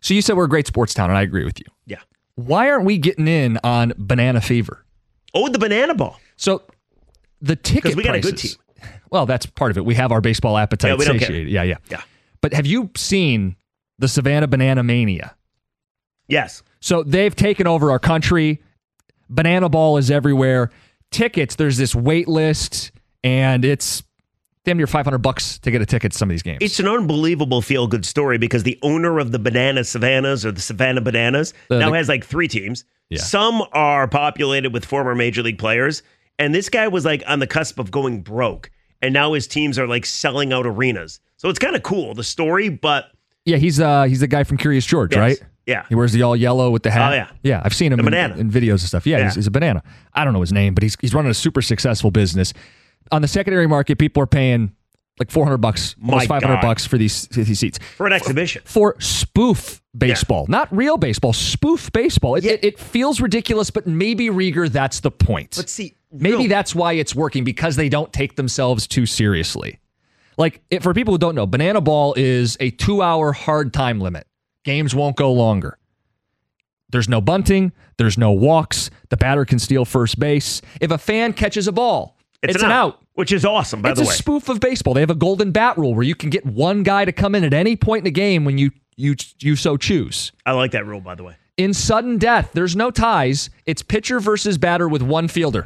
So you said we're a great sports town, and I agree with you. Yeah. Why aren't we getting in on banana fever? Oh, the banana ball. So the ticket Because we got prices, a good team. Well, that's part of it. We have our baseball appetite Yeah, we don't satiated. care. Yeah. But have you seen the Savannah Banana Mania? Yes. So they've taken over our country. Banana ball is everywhere. Tickets, there's this wait list, and it's damn near $500 to get a ticket to some of these games. It's an unbelievable feel-good story because the owner of the Banana Savannahs or the Savannah Bananas now has like 3 teams. Yeah. Some are populated with former Major League players, and this guy was like on the cusp of going broke, and now his teams are like selling out arenas. So it's kind of cool, the story, but... Yeah, he's the guy from Curious George, Yes. right? Yeah. He wears the all yellow with the hat. Oh, yeah. Yeah, I've seen him The banana. in videos and stuff. Yeah, Yeah. He's a banana. I don't know his name, but he's running a super successful business. On the secondary market, people are paying like $400, almost $500 for these seats. For an exhibition. For spoof baseball. Not real baseball, spoof baseball. It feels ridiculous, but maybe, Rieger, that's the point. Let's see. Maybe that's why it's working, because they don't take themselves too seriously. Like, for people who don't know, banana ball is a 2-hour hard time limit. Games won't go longer. There's no bunting. There's no walks. The batter can steal first base. If a fan catches a ball, it's an out. Which is awesome, by the way. It's a spoof of baseball. They have a golden bat rule where you can get one guy to come in at any point in the game when you so choose. I like that rule, by the way. In sudden death, there's no ties. It's pitcher versus batter with one fielder.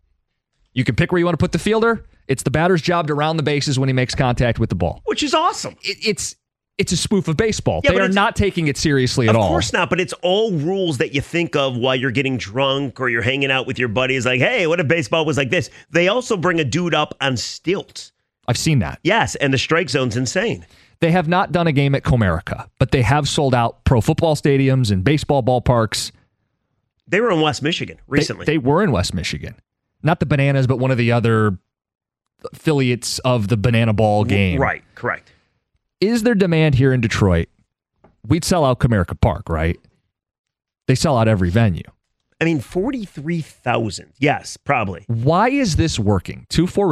You can pick where you want to put the fielder. It's the batter's job to round the bases when he makes contact with the ball. Which is awesome. It's a spoof of baseball. Yeah, they are not taking it seriously at all. Of course not, but it's all rules that you think of while you're getting drunk or you're hanging out with your buddies. Like, hey, what if baseball was like this? They also bring a dude up on stilts. I've seen that. Yes, and the strike zone's insane. They have not done a game at Comerica, but they have sold out pro football stadiums and baseball ballparks. They were in West Michigan recently. They were in West Michigan. Not the Bananas, but one of the other affiliates of the Banana Ball game. Right, correct. Is there demand here in Detroit? We'd sell out Comerica Park, right? They sell out every venue. I mean, 43,000. Yes, probably. Why is this working?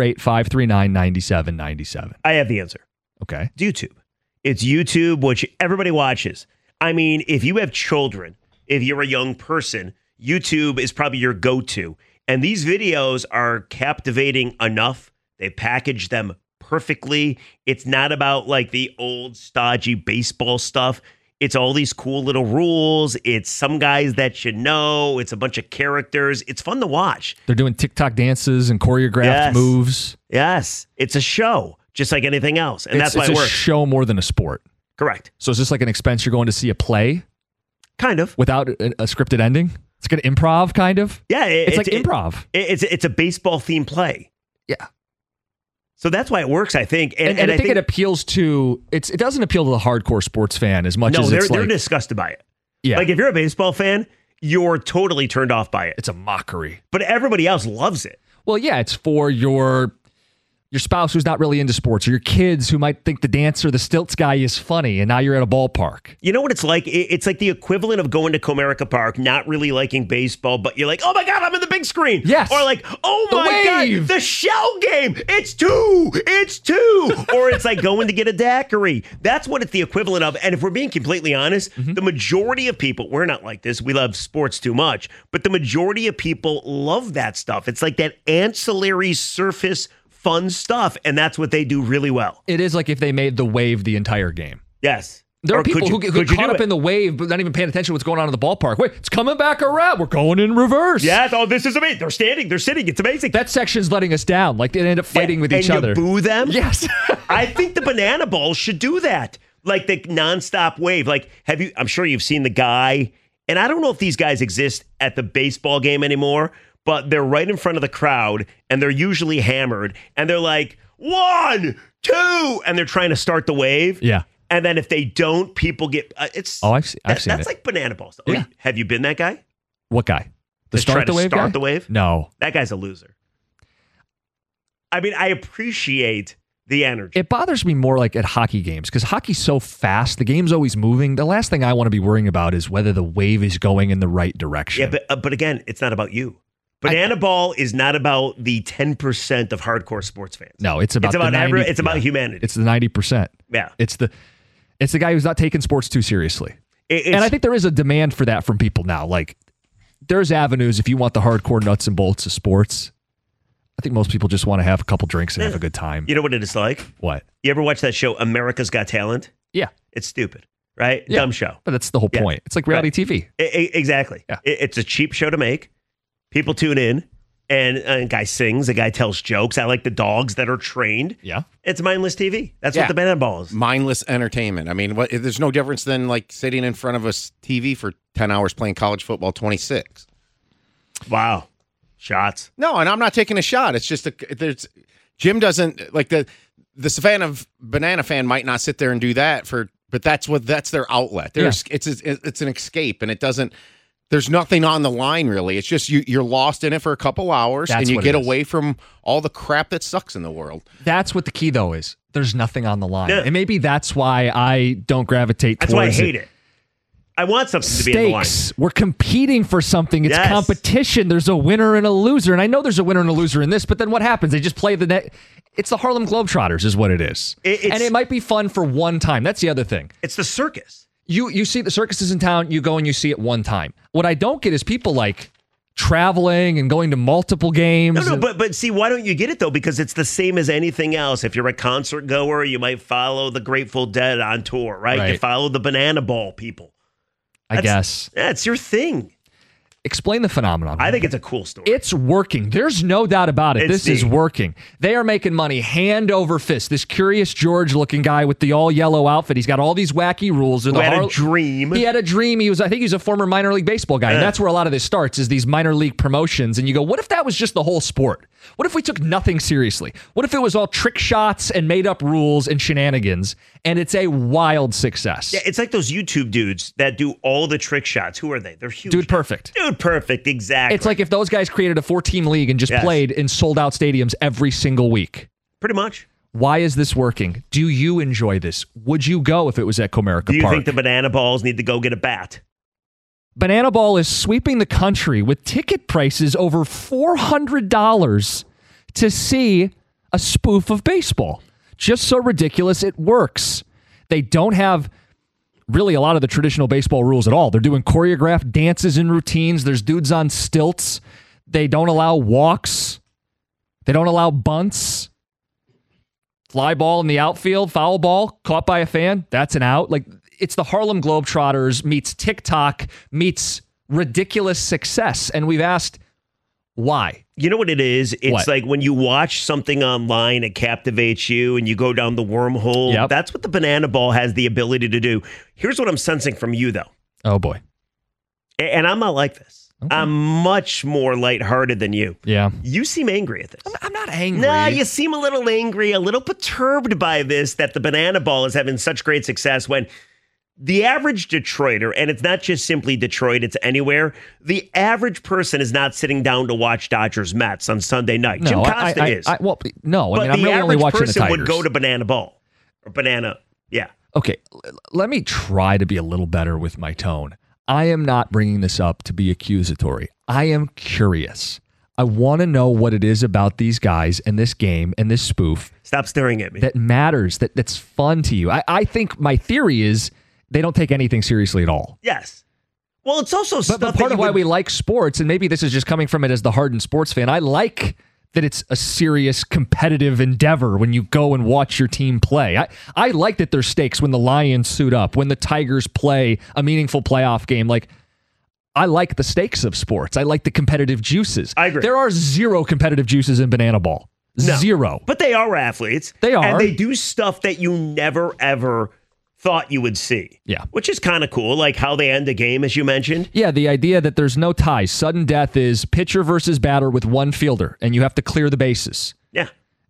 248-539-9797. I have the answer. Okay. It's YouTube. It's YouTube, which everybody watches. I mean, if you have children, if you're a young person, YouTube is probably your go-to. And these videos are captivating enough. They package them perfectly. It's not about like the old stodgy baseball stuff. It's all these cool little rules. It's some guys that you know. It's a bunch of characters. It's fun to watch. They're doing TikTok dances and choreographed moves. Yes. It's a show, just like anything else. And that's why it works. works. It's a show more than a sport. Correct. So is this like an expense you're going to see a play? Kind of. Without a scripted ending? It's like an improv, kind of? Yeah. It's like improv. It's a baseball-themed play. Yeah. So that's why it works, I think. And I think it appeals to, it doesn't appeal to the hardcore sports fan as much as they're disgusted by it. Yeah. Like if you're a baseball fan, you're totally turned off by it. It's a mockery. But everybody else loves it. Well, yeah, it's for your spouse who's not really into sports, or your kids who might think the dancer, the stilts guy is funny, and now you're at a ballpark. You know what it's like? It's like the equivalent of going to Comerica Park, not really liking baseball, but you're like, oh my God, I'm in the big screen. Yes. Or like, oh my God, the Shell game. It's two. Or it's like going to get a daiquiri. That's what it's the equivalent of. And if we're being completely honest, the majority of people, we're not like this. We love sports too much. But the majority of people love that stuff. It's like that ancillary surface fun stuff, and that's what they do really well. It is like if they made the wave the entire game. Yes. There are people who get caught up in the wave, but not even paying attention to what's going on in the ballpark. Wait, it's coming back around. We're going in reverse. Yes. Oh, this is amazing. They're standing. They're sitting. It's amazing. That section's letting us down. Like they end up fighting with each other. And you boo them? Yes. I think the banana ball should do that. Like the nonstop wave. Like, I'm sure you've seen the guy, and I don't know if these guys exist at the baseball game anymore, but they're right in front of the crowd, and they're usually hammered, and they're like, 1, 2, and they're trying to start the wave. Yeah. And then if they don't, people get I've seen it. That's like banana ball stuff. Yeah. Have you been that guy? What guy? The Start the wave guy? The wave? No. That guy's a loser. I mean, I appreciate the energy. It bothers me more like at hockey games because hockey's so fast. The game's always moving. The last thing I want to be worrying about is whether the wave is going in the right direction. Yeah, but again, it's not about you. Banana ball is not about the 10% of hardcore sports fans. No, it's about it's about humanity. It's the 90%. Yeah. It's the guy who's not taking sports too seriously. It's, And I think there is a demand for that from people now. Like, there's avenues if you want the hardcore nuts and bolts of sports. I think most people just want to have a couple drinks and have a good time. you know what it is like? What? You ever watch that show, America's Got Talent? Yeah. It's stupid, right? Yeah. Dumb show. But that's the whole point. It's like reality TV. Exactly. Yeah. It's a cheap show to make. People tune in, and a guy sings, a guy tells jokes. I like the dogs that are trained. Yeah. It's mindless TV. That's Yeah. what the Banana Ball is. Mindless entertainment. I mean, there's no difference than like sitting in front of a TV for 10 hours playing college football 26. Wow. Shots. No, and I'm not taking a shot. It's just Jim doesn't like the Savannah Banana fan might not sit there and do that but that's their outlet. It's an escape, and it doesn't. There's nothing on the line really. It's just you're lost in it for a couple hours, That's and you what get it is. away from all the crap that sucks in the world. That's what the key, though, is. There's nothing on the line. Yeah. And maybe that's why I don't gravitate That's towards why I hate it. I want something to be in the line. Stakes. We're competing for something. It's Yes. competition. There's a winner and a loser. And I know there's a winner and a loser in this, but then what happens? They just play the net. It's the Harlem Globetrotters is what it is. And it might be fun for one time. That's the other thing. It's the circus. You see the circuses in town, you go and you see it one time. What I don't get is people like traveling and going to multiple games. No, but see, why don't you get it though? Because it's the same as anything else. If you're a concert goer, you might follow the Grateful Dead on tour, right? You Right. follow the Banana Ball people. I guess. That's your thing. Explain the phenomenon. I think it's a cool story. It's working. There's no doubt about it. It's This is neat. working. They are making money hand over fist. This Curious George looking guy with the all yellow outfit. He's got all these wacky rules. Who had a dream. He had a dream. I think he's a former minor league baseball guy. And that's where a lot of this starts is these minor league promotions. And you go, what if that was just the whole sport? What if we took nothing seriously? What if it was all trick shots and made up rules and shenanigans? And it's a wild success. Yeah, it's like those YouTube dudes that do all the trick shots. Who are they? They're huge. Dude Perfect. Dude Perfect, exactly. It's like if those guys created a 4-team league and just Yes. played in sold out stadiums every single week. Pretty much. Why is this working? Do you enjoy this? Would you go if it was at Comerica Do you Park? think the Banana Balls need to go get a bat? Banana Ball is sweeping the country with ticket prices over $400 to see a spoof of baseball. Just so ridiculous, it works. They don't have really a lot of the traditional baseball rules at all. They're doing choreographed dances and routines. There's dudes on stilts. They don't allow walks. They don't allow bunts. Fly ball in the outfield, foul ball, caught by a fan, that's an out. Like, it's the Harlem Globetrotters meets TikTok meets ridiculous success. And we've asked, why? You know what it is? It's What? like when you watch something online, it captivates you and you go down the wormhole. Yep. That's what the Banana Ball has the ability to do. Here's what I'm sensing from you, though. Oh, boy. And I'm not like this. Okay. I'm much more lighthearted than you. Yeah. You seem angry at this. I'm not angry. Nah, you seem a little angry, a little perturbed by this, that the Banana Ball is having such great success when the average Detroiter, and it's not just simply Detroit, it's anywhere, the average person is not sitting down to watch Dodgers Mets on Sunday night. Jim Costa is. Well, no, but I mean, I'm the really only average watching the person Tigers. would go to Banana Ball. Or Banana, yeah. Okay, let me try to be a little better with my tone. I am not bringing this up to be accusatory. I am curious. I want to know what it is about these guys and this game and this spoof Stop staring at me. that matters, that's fun to you. I think my theory is they don't take anything seriously at all. Yes. Well, it's also stuff But that part you of why would- we like sports, and maybe this is just coming from it as the hardened sports fan, I like that it's a serious competitive endeavor when you go and watch your team play. I like that there's stakes when the Lions suit up, when the Tigers play a meaningful playoff game. Like, I like the stakes of sports. I like the competitive juices. I agree. There are zero competitive juices in Banana Ball. No. Zero. But they are athletes. They are. And they do stuff that you never, ever thought you would see. Yeah. Which is kind of cool, like how they end a game, as you mentioned. Yeah, the idea that there's no ties. Sudden death is pitcher versus batter with one fielder, and you have to clear the bases. Yeah.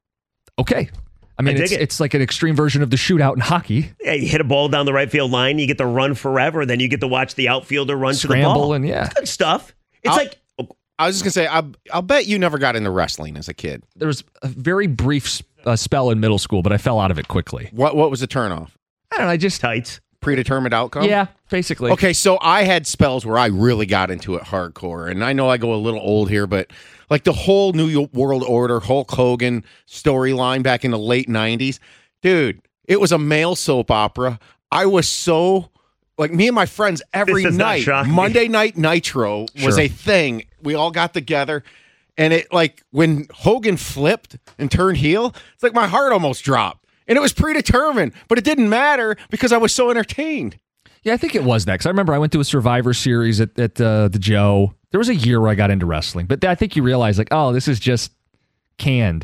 Okay. I mean, dig it. it's like an extreme version of the shootout in hockey. Yeah, you hit a ball down the right field line, you get to run forever, then you get to watch the outfielder run to the Scramble ball. and yeah. It's good stuff. It's like, I was just gonna say, I'll bet you never got into wrestling as a kid. There was a very brief spell in middle school, but I fell out of it quickly. What was the turnoff? I don't know. I just, tights. Predetermined outcome? yeah, basically. Okay, so I had spells where I really got into it hardcore, and I know I go a little old here, but like the whole New World Order, Hulk Hogan storyline back in the late 90s, dude, it was a male soap opera. I was so like me and my friends every This does not night. shock me. Monday Night Nitro was Sure. a thing. We all got together, and it like when Hogan flipped and turned heel, it's like my heart almost dropped. And it was predetermined, but it didn't matter because I was so entertained. Yeah, I think it was that. Because I remember I went to a Survivor Series at the Joe. There was a year where I got into wrestling, but I think you realize like, oh, this is just canned.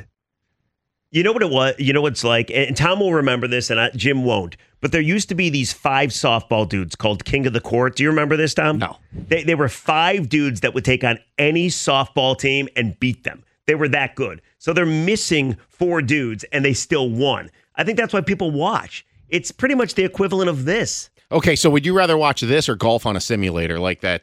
You know what it was? You know what it's like? And Tom will remember this, and Jim won't. But there used to be these 5 softball dudes called King of the Court. Do you remember this, Tom? No. They were 5 dudes that would take on any softball team and beat them. They were that good. So they're missing 4 dudes, and they still won. I think that's why people watch. It's pretty much the equivalent of this. Okay, so would you rather watch this or golf on a simulator like that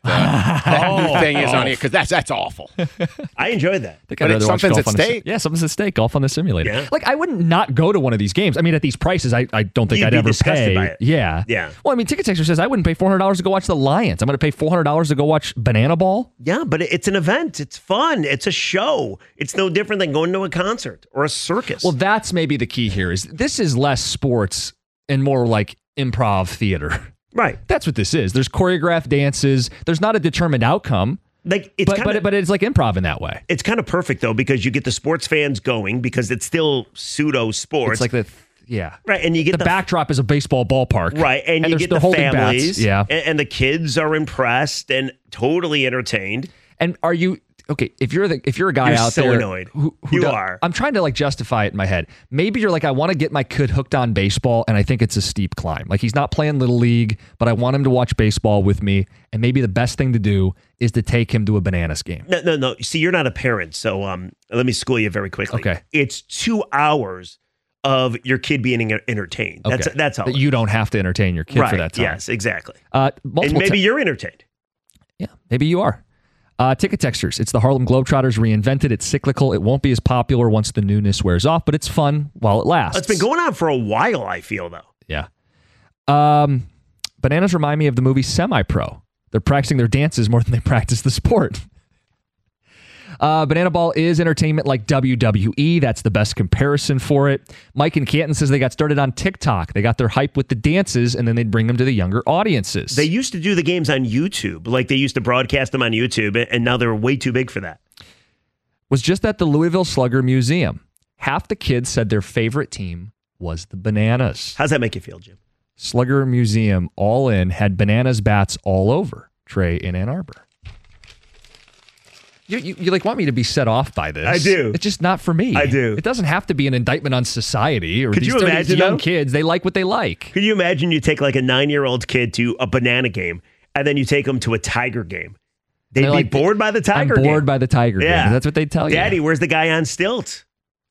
new thing is on here? Because that's awful. I enjoyed that. But it's something's at stake. Yeah, something's at stake. Golf on the simulator. Yeah. Like I wouldn't not go to one of these games. I mean, at these prices, I don't think You'd I'd be ever disgusted pay. by it. Yeah. Yeah. Well, I mean, Ticket Texter says I wouldn't pay $400 to go watch the Lions. I'm going to pay $400 to go watch Banana Ball. Yeah, but it's an event. It's fun. It's a show. It's no different than going to a concert or a circus. Well, that's maybe the key here. Is this is less sports and more like improv theater. right. That's what this is. There's choreographed dances. There's not a determined outcome, Like it's but it's like improv in that way. It's kind of perfect though because you get the sports fans going because it's still pseudo sports. It's like yeah. right, and you get The backdrop is a baseball ballpark. right, and you there's get the holding families, bats. Yeah. and the kids are impressed and totally entertained. And are you okay? If you're a guy You're out so there, annoyed. You are. I'm trying to like justify it in my head. Maybe you're like, I want to get my kid hooked on baseball, and I think it's a steep climb. Like he's not playing little league, but I want him to watch baseball with me. And maybe the best thing to do is to take him to a Bananas game. No. See, you're not a parent, so let me school you very quickly. Okay. It's 2 hours of your kid being entertained. Okay. That's all. That you don't have to entertain your kid right. for that time. Yes, exactly. And And maybe you're entertained. yeah, maybe you are. Ticket Texters. It's the Harlem Globetrotters reinvented. It's cyclical. It won't be as popular once the newness wears off, but it's fun while it lasts. It's been going on for a while, I feel, though. Yeah. Bananas remind me of the movie Semi-Pro. They're practicing their dances more than they practice the sport. Banana Ball is entertainment like WWE. That's the best comparison for it. Mike in Canton says they got started on TikTok. They got their hype with the dances, and then they'd bring them to the younger audiences. They used to do the games on YouTube. Like they used to broadcast them on YouTube, and now they're way too big for that. Was just at the Louisville Slugger Museum. Half the kids said their favorite team was the Bananas. How's that make you feel, Jim? Slugger Museum, all in, had Bananas bats all over Trey in Ann Arbor. You like want me to be set off by this. I do. It's just not for me. I do. It doesn't have to be an indictment on society or Could these you imagine, young though? kids. They like what they like. Could you imagine you take like a 9-year-old kid to a banana game, and then you take them to a Tiger game? They'd They're be like, bored by the Tiger I'm game. bored by the Tiger Yeah. game. That's what they tell you. Daddy, where's the guy on stilts?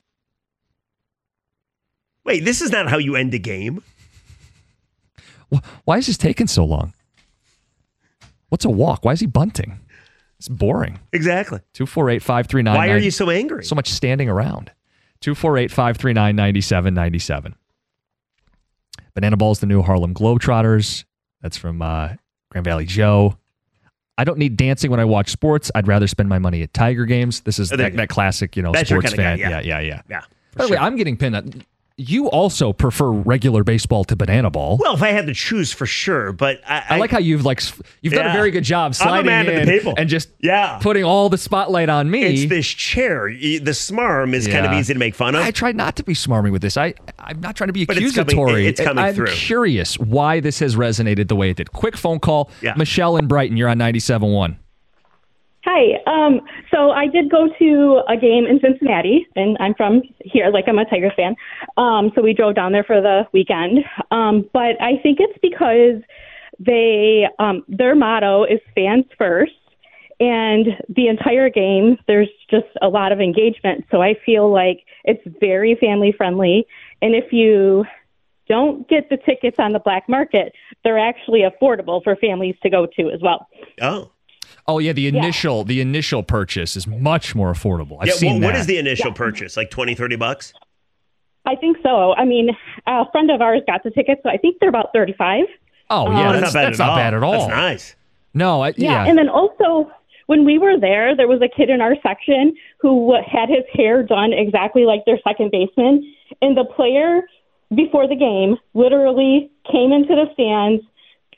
Wait, this is not how you end a game. Why is this taking so long? What's a walk? Why is he bunting? It's boring. Exactly. 248-539. Why are you so angry? So much standing around. 248-539-9797. Banana Ball's the new Harlem Globetrotters. That's from Grand Valley Joe. I don't need dancing when I watch sports. I'd rather spend my money at Tiger games. This is that classic, That's your sports kinda fan. guy, Yeah. Yeah. By the way, I'm getting pinned up. You also prefer regular baseball to Banana Ball. Well, if I had to choose, for sure. But I like how you've done a Yeah. very good job I'm a sliding man at in the table. and just Yeah. putting all the spotlight on me. It's this chair. The smarm is kind of Yeah. easy to make fun of. I try not to be smarmy with this. I'm not trying to be But it's coming- accusatory. it's coming I'm through. curious why this has resonated the way it did. Quick phone call. Yeah. Michelle in Brighton, you're on 97.1. Hi. So I did go to a game in Cincinnati, and I'm from here, like I'm a Tigers fan. So we drove down there for the weekend. But I think it's because their motto is fans first, and the entire game, there's just a lot of engagement. So I feel like it's very family friendly. And if you don't get the tickets on the black market, they're actually affordable for families to go to as well. Oh, yeah, the initial purchase is much more affordable. I've seen that. What is the initial purchase? Like $20-$30? I think so. I mean, a friend of ours got the tickets, so I think they're about $35. Oh, yeah, that's not bad at all. That's nice. No, yeah. And then also, when we were there was a kid in our section who had his hair done exactly like their second baseman, and the player before the game literally came into the stands,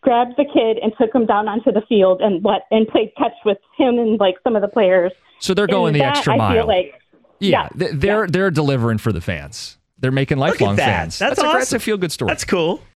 grabbed the kid and took him down onto the field and played catch with him and like some of the players. So they're going the extra mile. I feel like, they're delivering for the fans. They're making lifelong that. fans. That's awesome. That's a feel good story. That's cool.